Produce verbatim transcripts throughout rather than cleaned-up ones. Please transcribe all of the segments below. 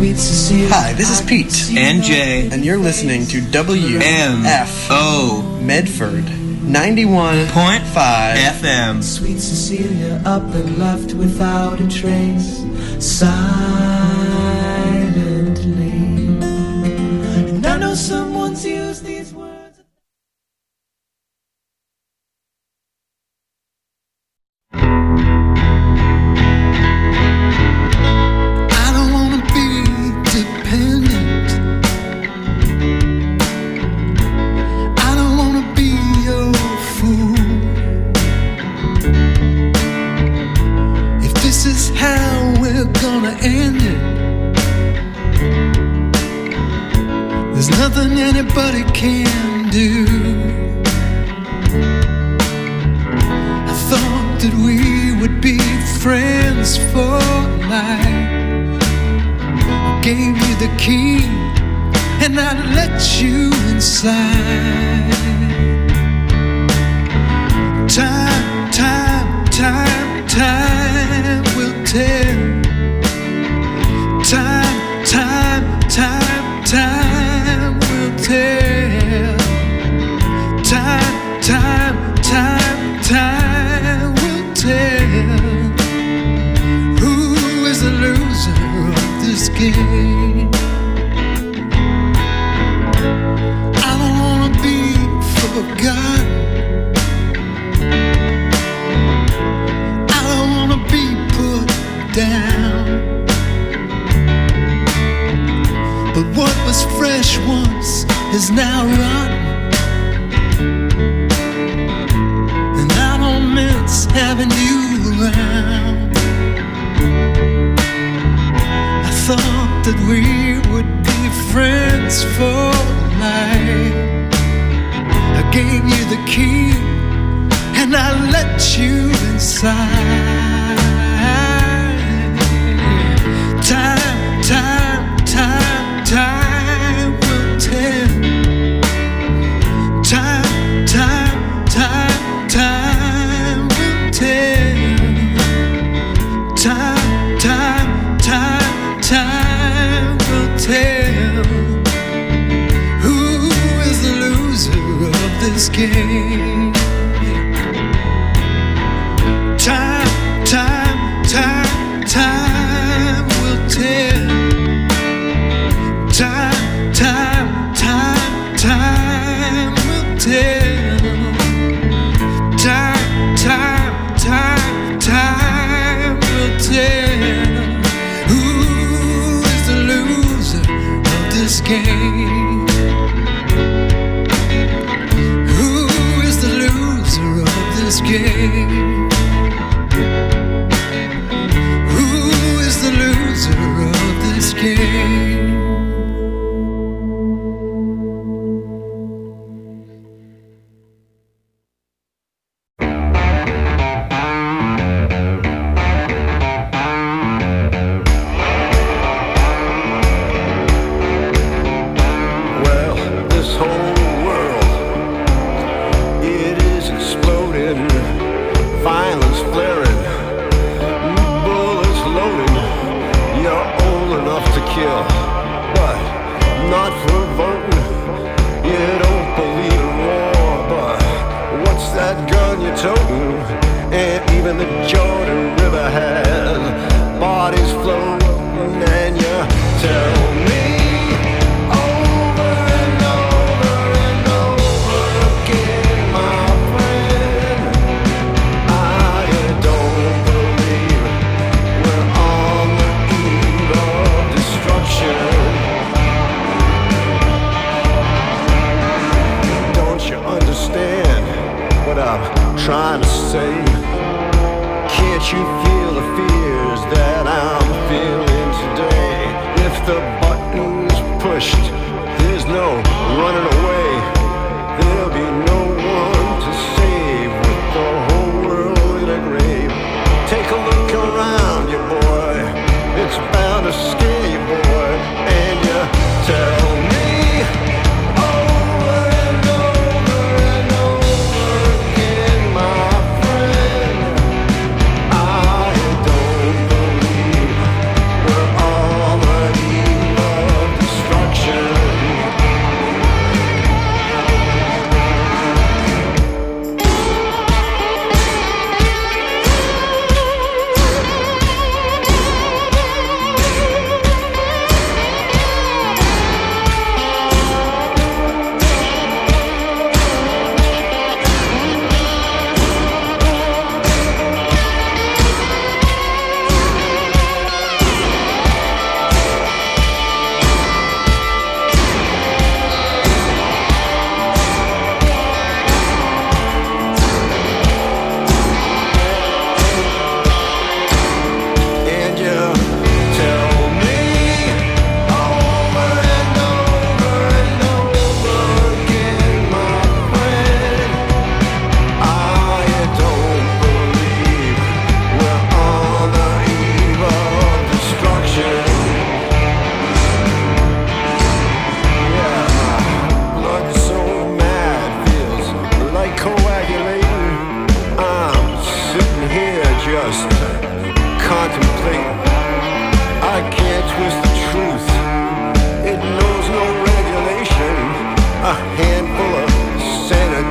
Sweet Cecilia. Hi, this is Pete. And Jay. And you're listening to W M F O Medford ninety-one point five F M. Sweet Cecilia up and left without a trace, silently. And I know someone's used these words. There's nothing anybody can do. I thought that we would be friends for life. I gave you the key and I let you inside. Time, time, time, time will tell. Time, time, time, time will tell. Time, time, time, time will tell. Who is the loser of this game? I don't wanna be forgotten. I don't wanna be put down. But what was fresh once is now rotten, and I don't miss having you around. I thought that we would be friends for life. I gave you the key and I let you inside. Time, time, time, time will tell. Time, time, time, time will tell. Time, time, time, time will tell. Who is the loser of this game? Time, time, time, time will tell. Time, time, time, time will tell. Time, time, time, time will tell. Who is the loser of this game? Who is the loser of this game? Who is the loser of this game? Over and over and over again, my friend.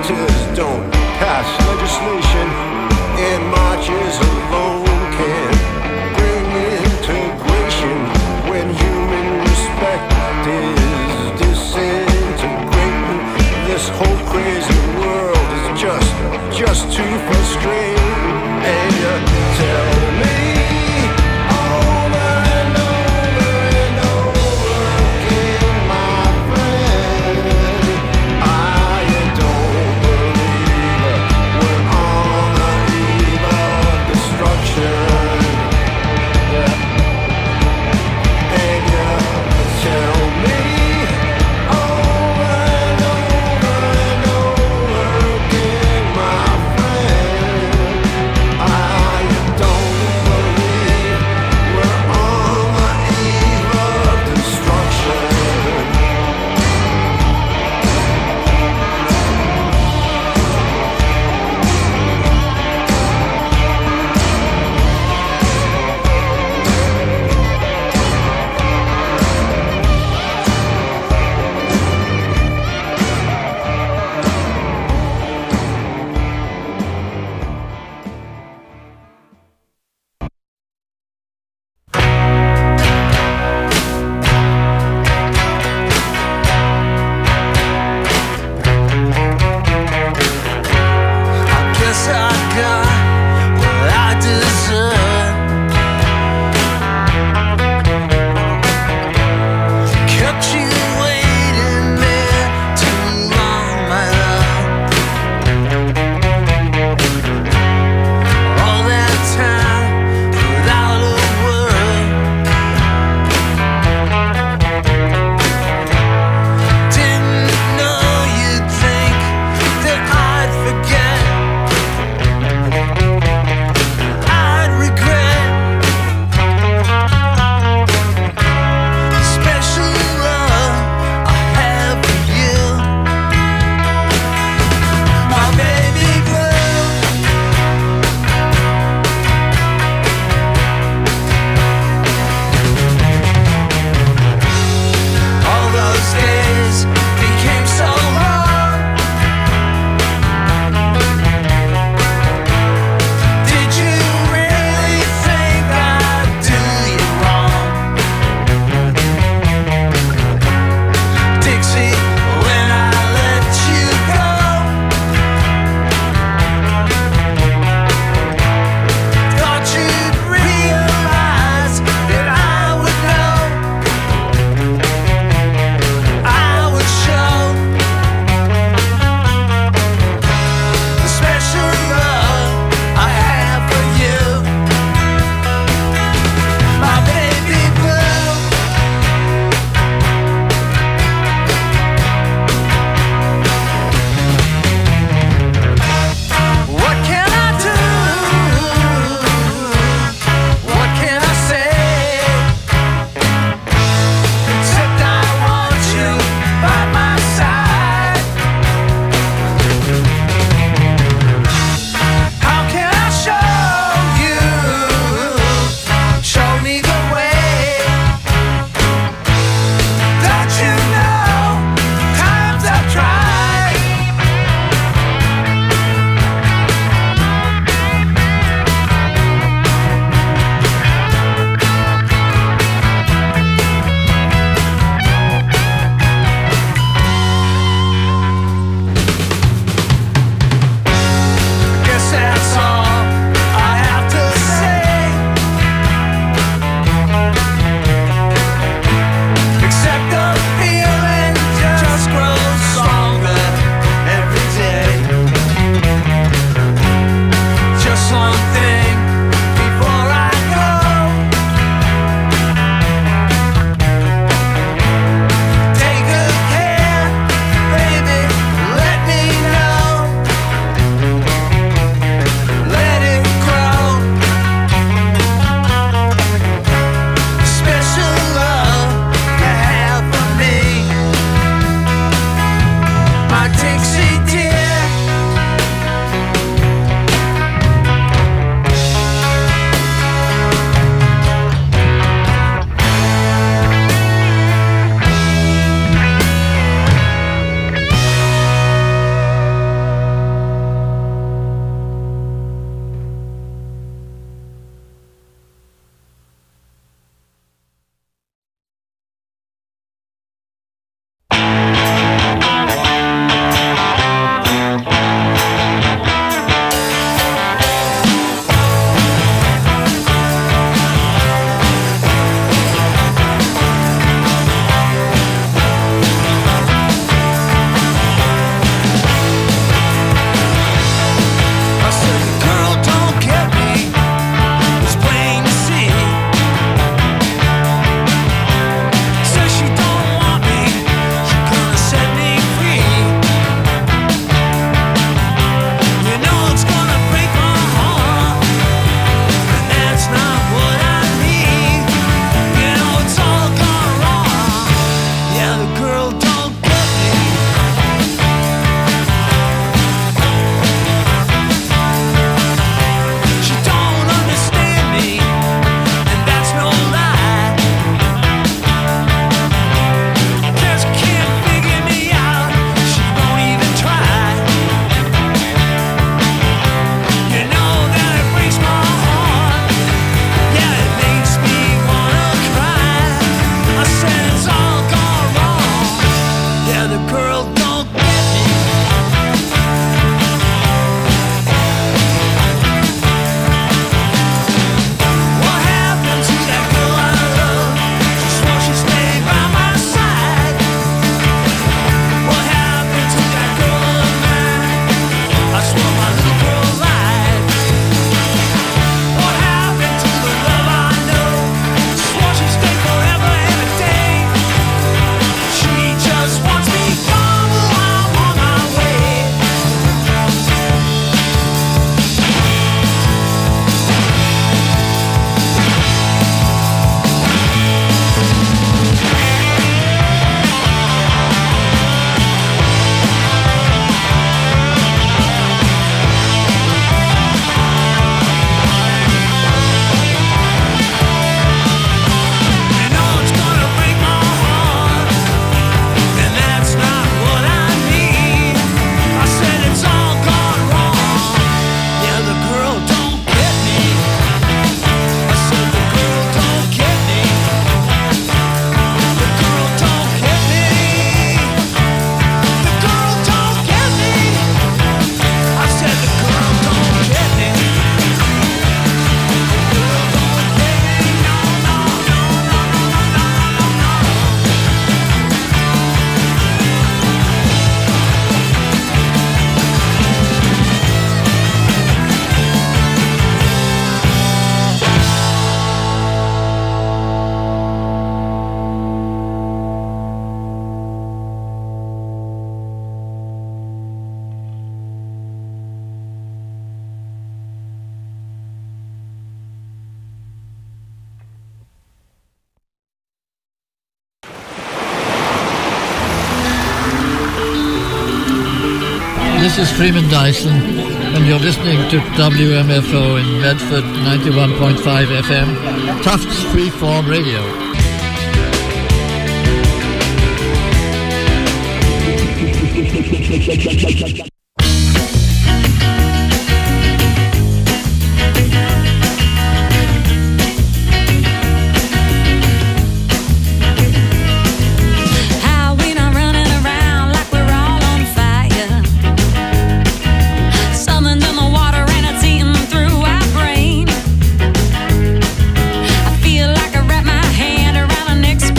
senators don't pass legislation, and marches alone can bring integration when human respect is disintegrating. This whole crazy world is just, just too frustrating. And you tell me over and over and over again, my friend, I don't believe we're on the eve of This is Freeman Dyson, and you're listening to W M F O in Medford, ninety-one point five F M, Tufts Freeform Radio.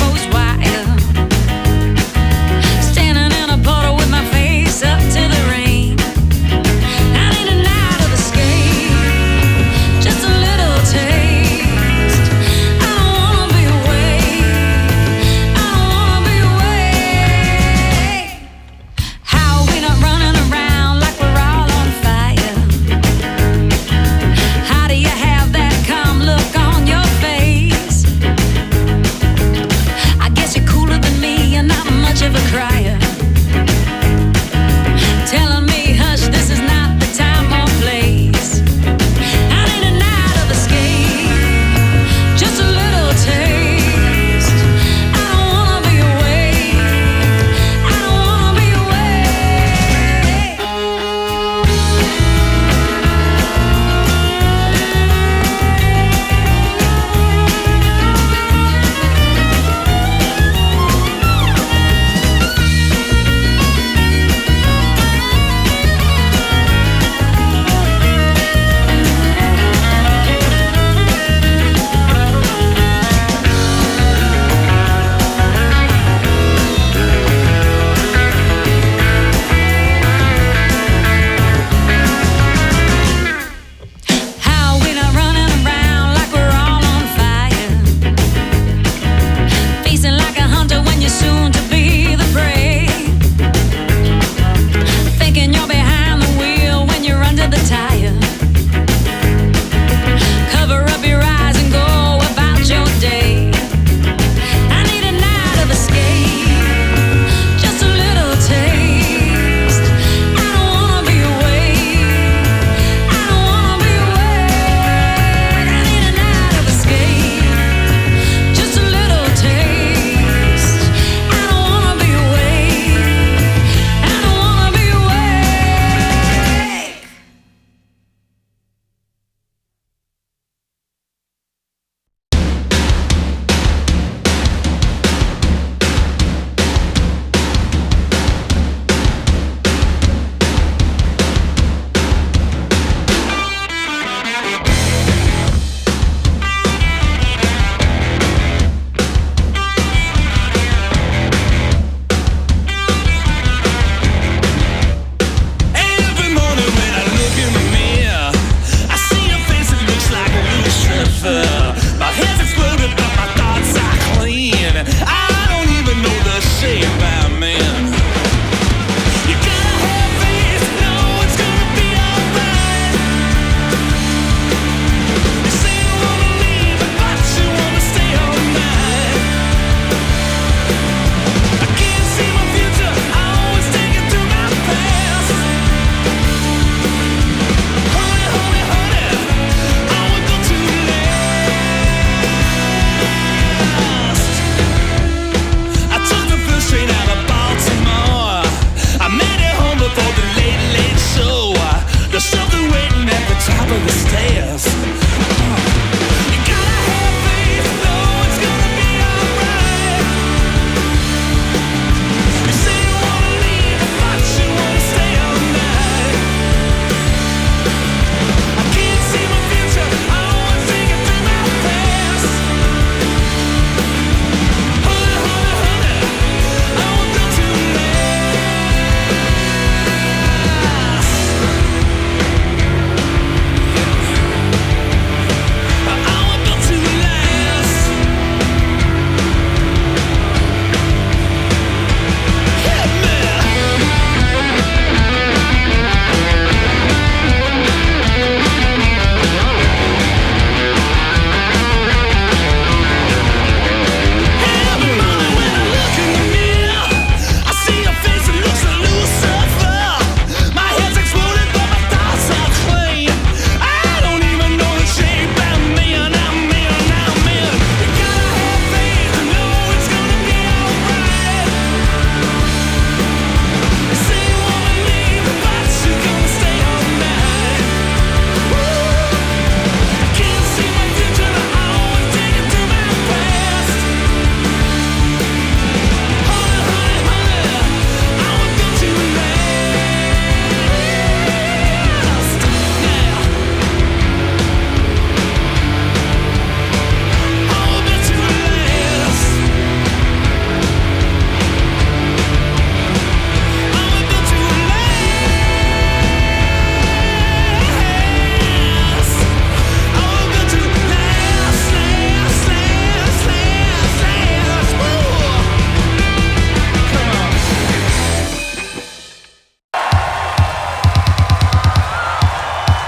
Standing in a puddle with my face up to the rain.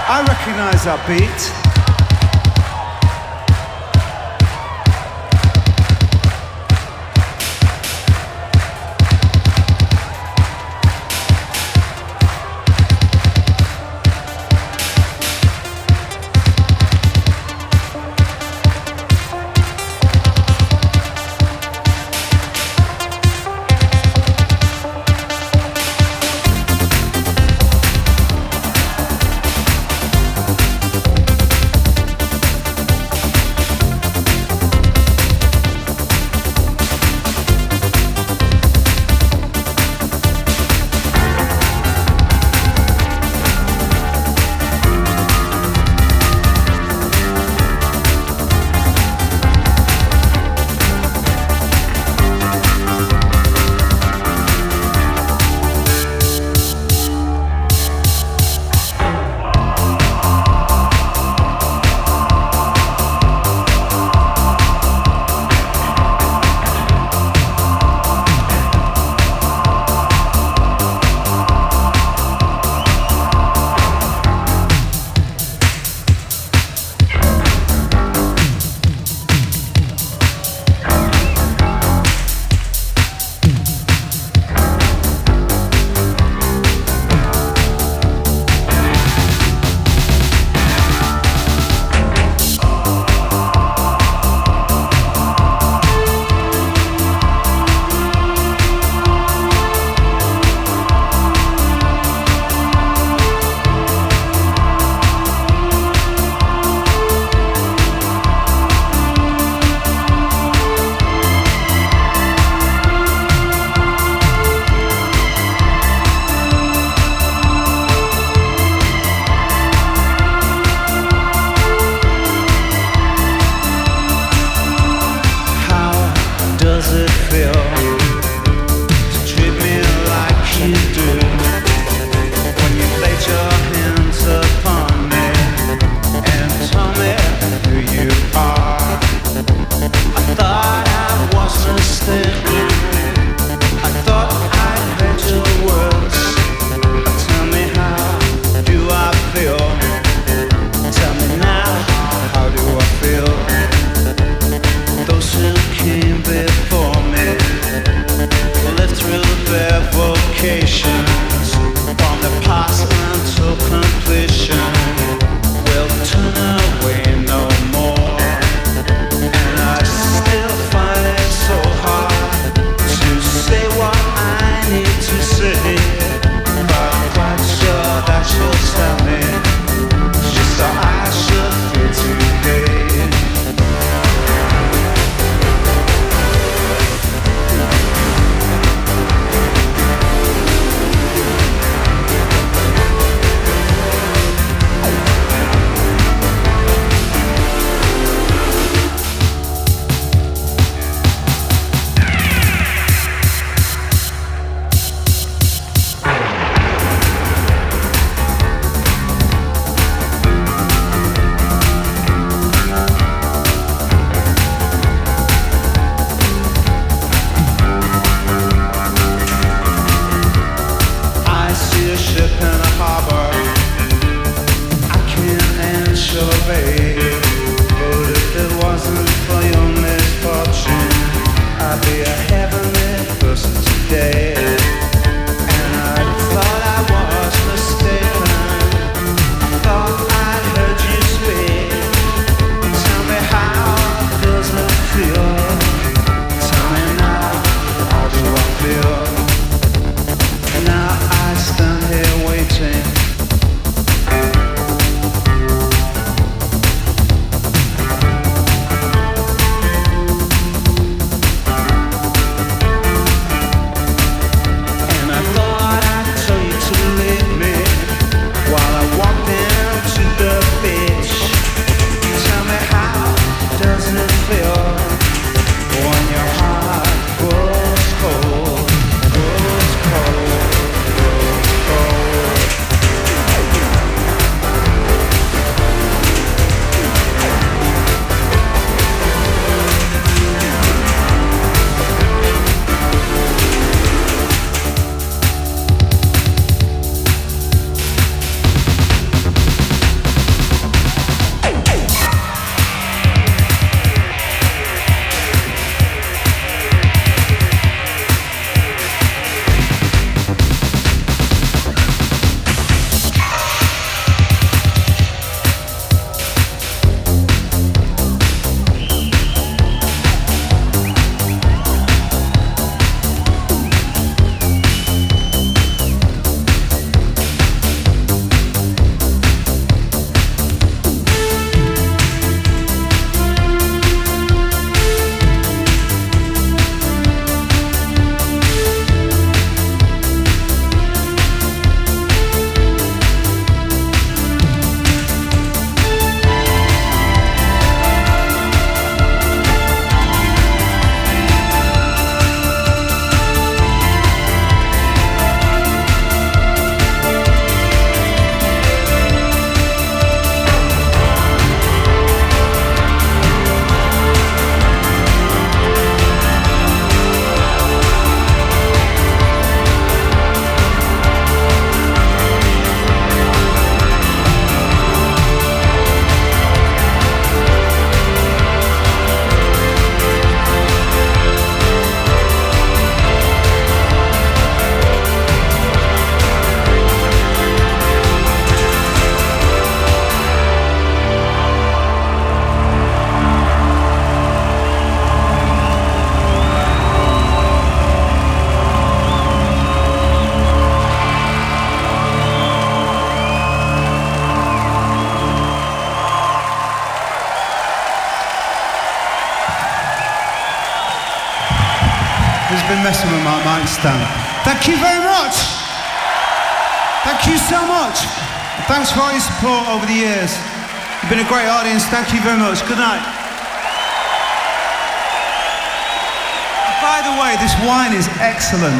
I recognize that beat. Now I stand here waiting Testament, my mic stand. Thank you very much. Thank you so much. Thanks for all your support over the years. You've been a great audience. Thank you very much. Good night. By the way, this wine is excellent.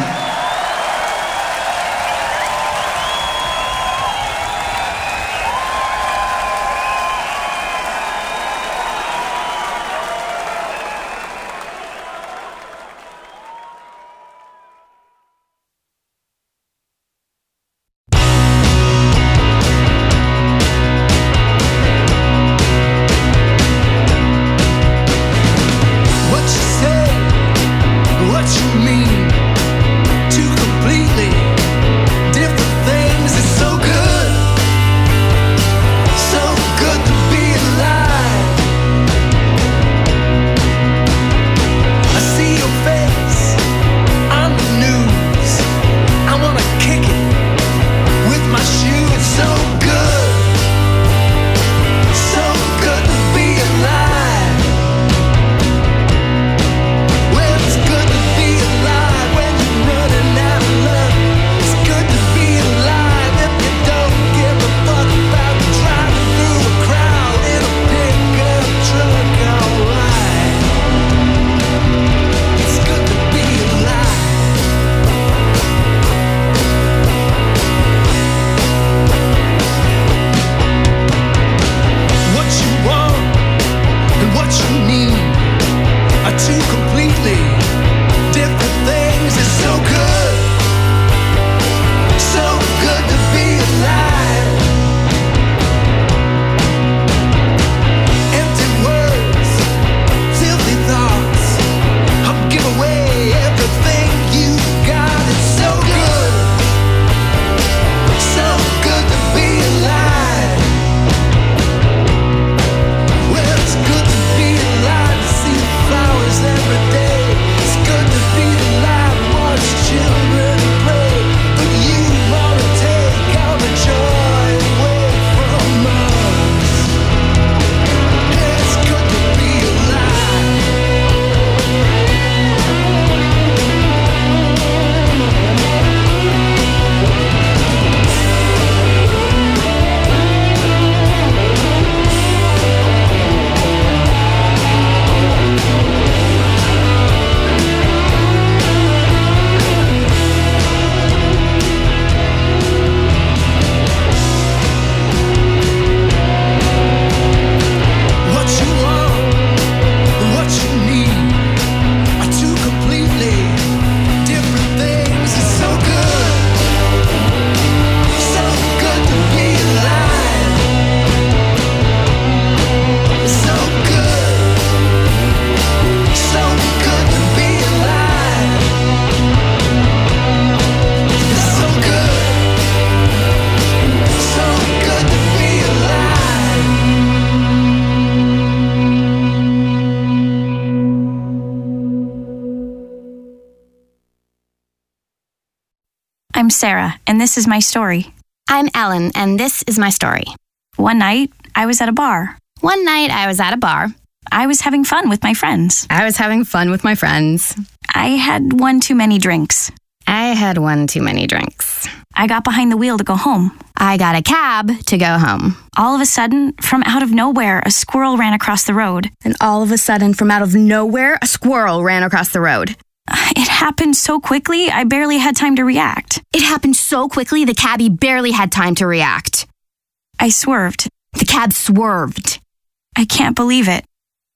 I'm Sarah, and this is my story. I'm Ellen, and this is my story. One night, I was at a bar. One night, I was at a bar. I was having fun with my friends. I was having fun with my friends. I had one too many drinks. I had one too many drinks. I got behind the wheel to go home. I got a cab to go home. All of a sudden, from out of nowhere, a squirrel ran across the road. And all of a sudden, from out of nowhere, a squirrel ran across the road. It happened so quickly, I barely had time to react. It happened so quickly, the cabbie barely had time to react. I swerved. The cab swerved. I can't believe it.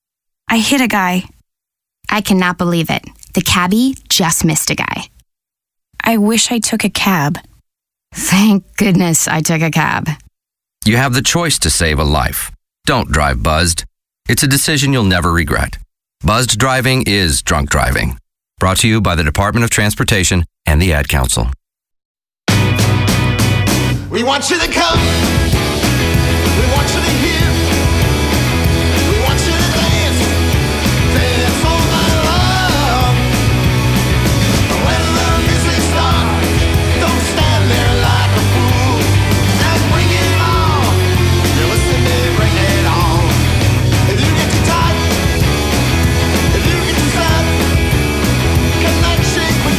I hit a guy. I cannot believe it. The cabbie just missed a guy. I wish I took a cab. Thank goodness I took a cab. You have the choice to save a life. Don't drive buzzed. It's a decision you'll never regret. Buzzed driving is drunk driving. Brought to you by the Department of Transportation and the Ad Council. We want you to come. We want you to hear. We want you to dance. Dance all night long. When the music starts, don't stand there like a fool. And bring it on. You listen to me, bring it on. If you get too tight, if you get too sad, connect, shake with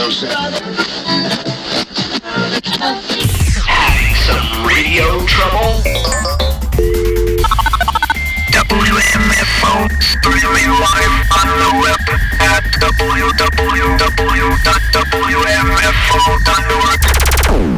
Having some radio trouble? W M F O streaming live on the web at w w w dot w m f o dot org.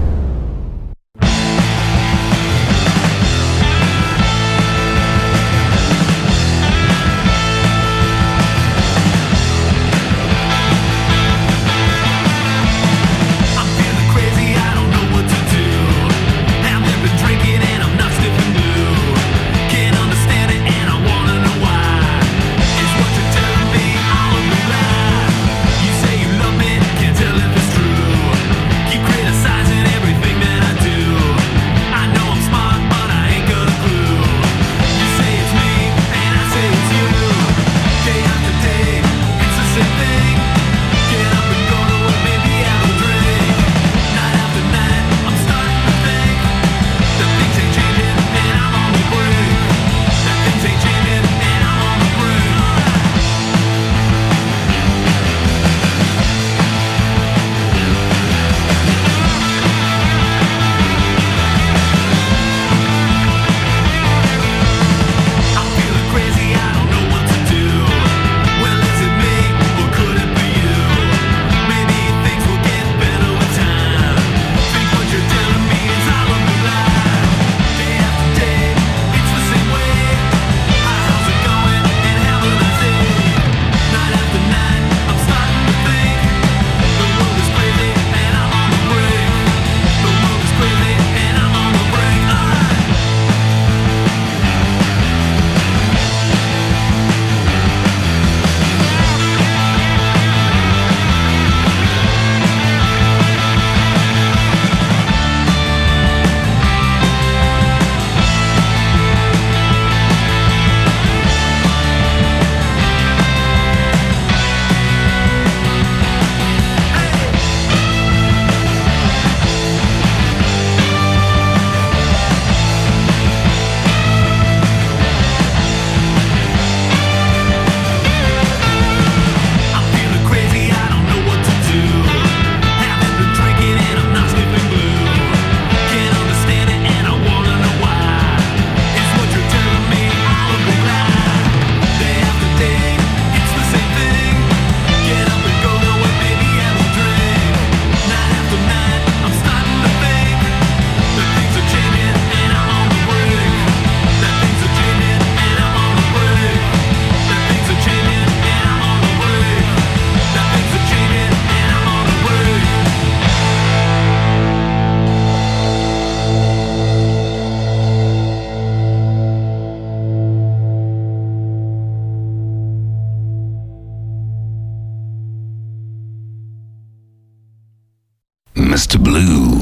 Mister Blue.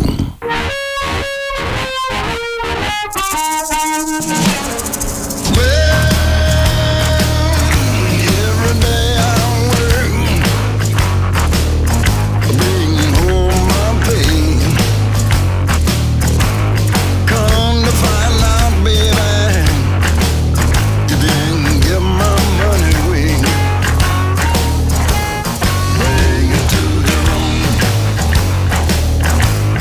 Bring it to the room.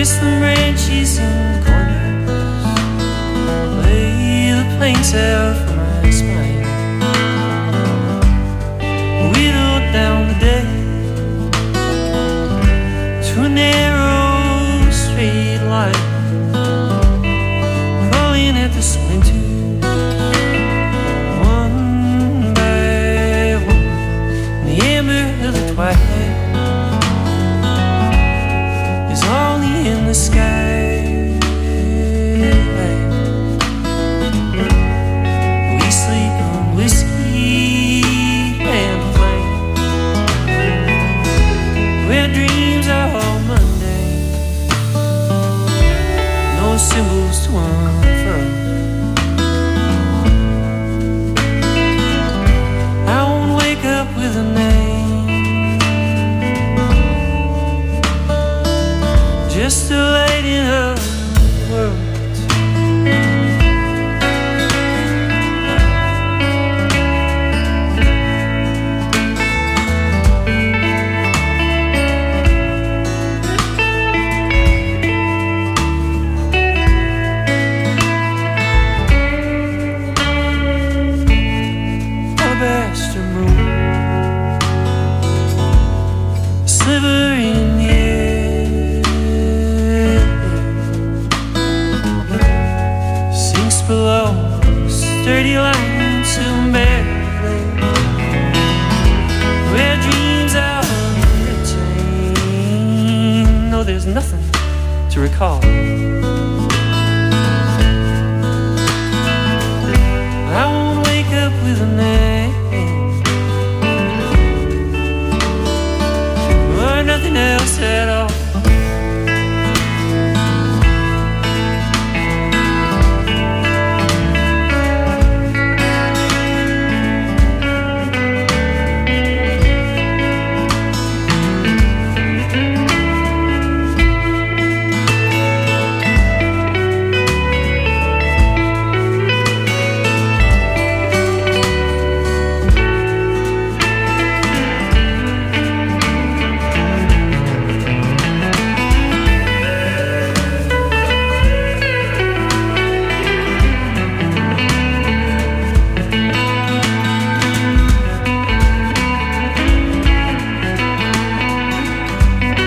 Whistling branches and corners lay the planks out for my spine. Whittled down the day to a narrow straight line, pulling at the splinters one by one in the amber of the twilight. Is only in the sky. We sleep on whiskey and flame, where dreams are all mundane, no symbols to unfurl. I won't wake up with a name, just a lady of the world. Alabaster moon, sliver in the air, sinks below sturdy lines of barely, where dreams are retained. No, there's nothing to recall. I won't wake up with a name or nothing else at all.